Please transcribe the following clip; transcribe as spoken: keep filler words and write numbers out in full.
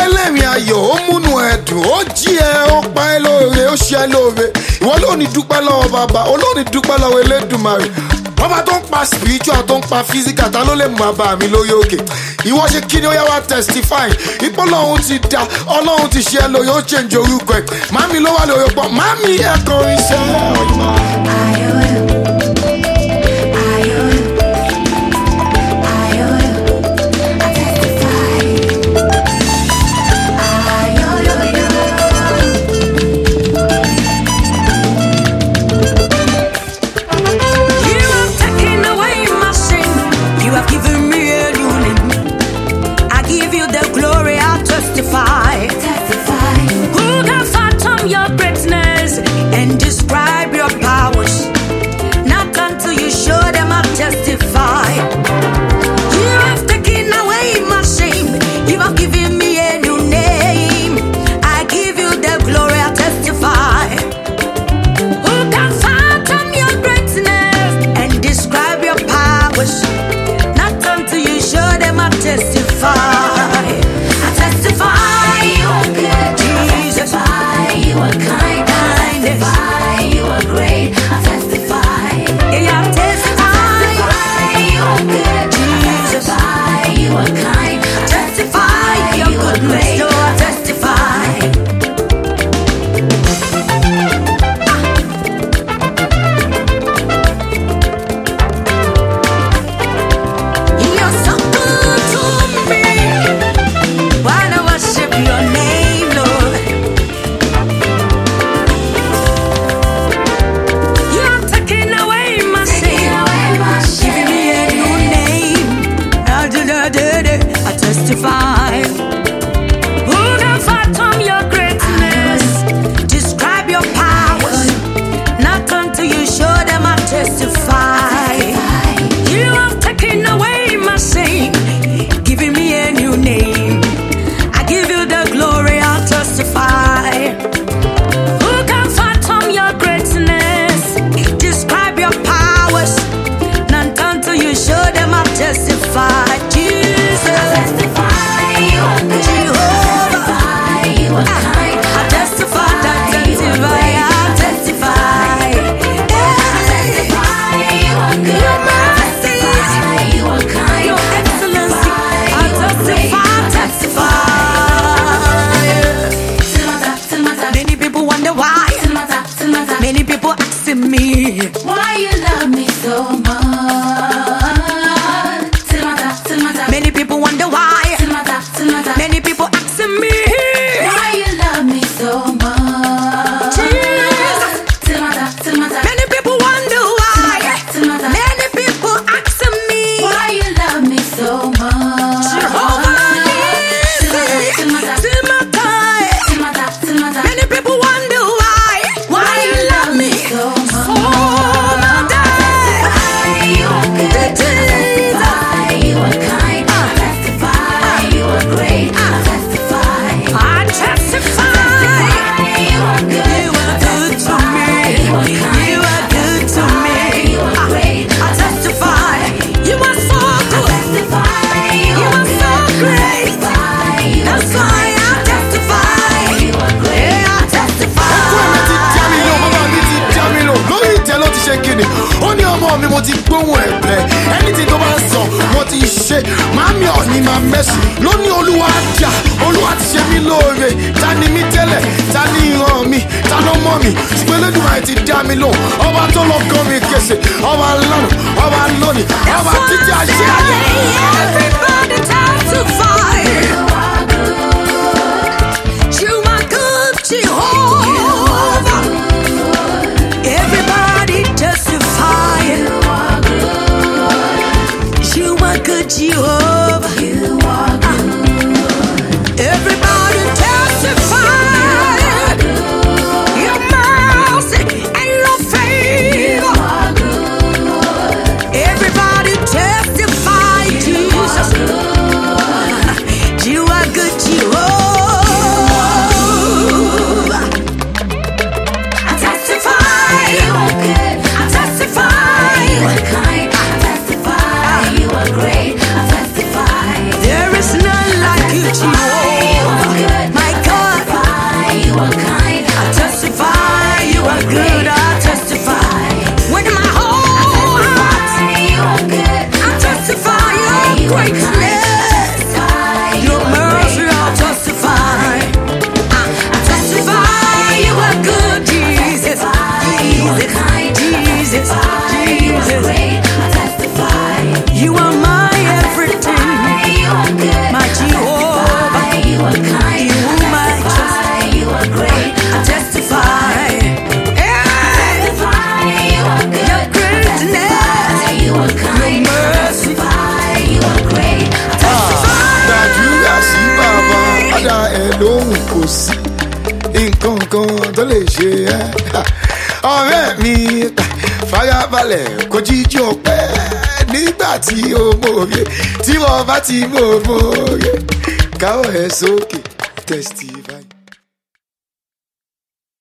ẹlẹ́rìn ayọ̀ ó múnú ẹ̀dùn ó jí ẹ ó pa ẹ lóore ó ṣe ẹ lóore ìwọ lónìí dúpẹ́ lọ́wọ́ bàbá olónìí dúpẹ́ lọ́wọ́ Elédùmarè bàbá tó ń pa spiritual tó ń pa physical ta ló lè mú bàbá mi lórí òkè ìwọ ṣe kí ni ó yá wá testify ipò ọlọ́run ti da ọlọ́run ti ṣe ẹ lóye ó change orúkọ ẹ màmí ló wà lórí ọ̀pọ̀ màmí ẹ kọrin iṣẹ́ ọ̀yọ́. mi mo ti gbóhùn ẹ̀bẹ̀ anything tó bá ń sọ mo ti ṣe màámi ọ̀ní máa mẹ́sì lóní olúwa jà olúwa ti ṣe mí lóore ta ni mí tẹ́lẹ̀ ta ni ìran mi ta ló mọ̀ mi ṣùgbọ́n Elédùmarè ti dá mi lóhùn ọba tó lọ kọ́ mi kése ọba lánàá ọba lónìí ọba títí ayé ayé. Everybody testify. You are good, Jehovah. Everybody testify. You are good, Jehovah. You are good. Everybody testify. Your mercy and your favor. Everybody testify, Jesus. You are good, Jehovah. I testify. You are good. I testify. You are kind. I testify. You are great. I testify. There is none like you, Jehovah. greatness, your mercy, I'll testify. I testify you are good, Jesus. Jesus, Jesus, Jesus. You are my everything, my Jehovah. You are kind, you are my trust. You are great. I testify. Your greatness, you are kind, your mercy. You are great. I testify. Gbàdúrà sí bàbá, padà ẹ̀ lóhùn kò sí nǹkan kan tó lè ṣe ẹ́. Ọ̀rẹ́ mi farabalẹ̀ kò jíjí ọpẹ́ nígbà tí o mòye tí wọ́n bá ti mọ̀ mòye káwọ́ ẹ̀ sókè testify.